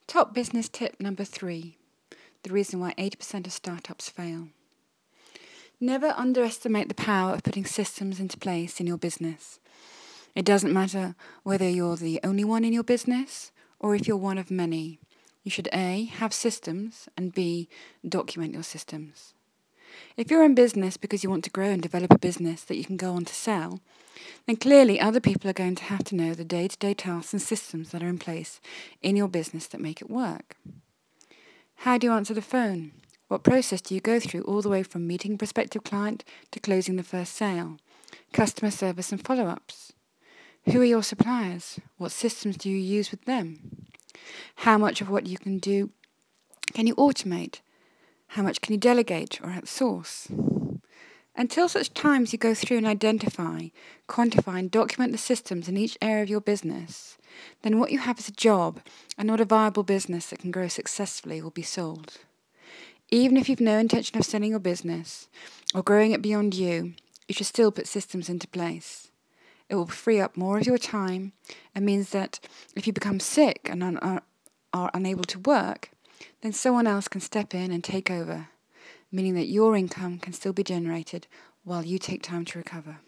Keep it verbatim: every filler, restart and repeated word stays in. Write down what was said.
Top business tip number three, the reason why eighty percent of startups fail. Never underestimate the power of putting systems into place in your business. It doesn't matter whether you're the only one in your business or if you're one of many. You should A, have systems, and B, document your systems. If you're in business because you want to grow and develop a business that you can go on to sell, then clearly other people are going to have to know the day-to-day tasks and systems that are in place in your business that make it work. How do you answer the phone? What process do you go through all the way from meeting a prospective client to closing the first sale? Customer service and follow-ups. Who are your suppliers? What systems do you use with them? How much of what you can do can you automate? How much can you delegate or outsource? Until such times you go through and identify, quantify and document the systems in each area of your business, then what you have is a job and not a viable business that can grow successfully or be sold. Even if you've no intention of selling your business or growing it beyond you, you should still put systems into place. It will free up more of your time and means that if you become sick and un- are, are unable to work, then someone else can step in and take over, meaning that your income can still be generated while you take time to recover.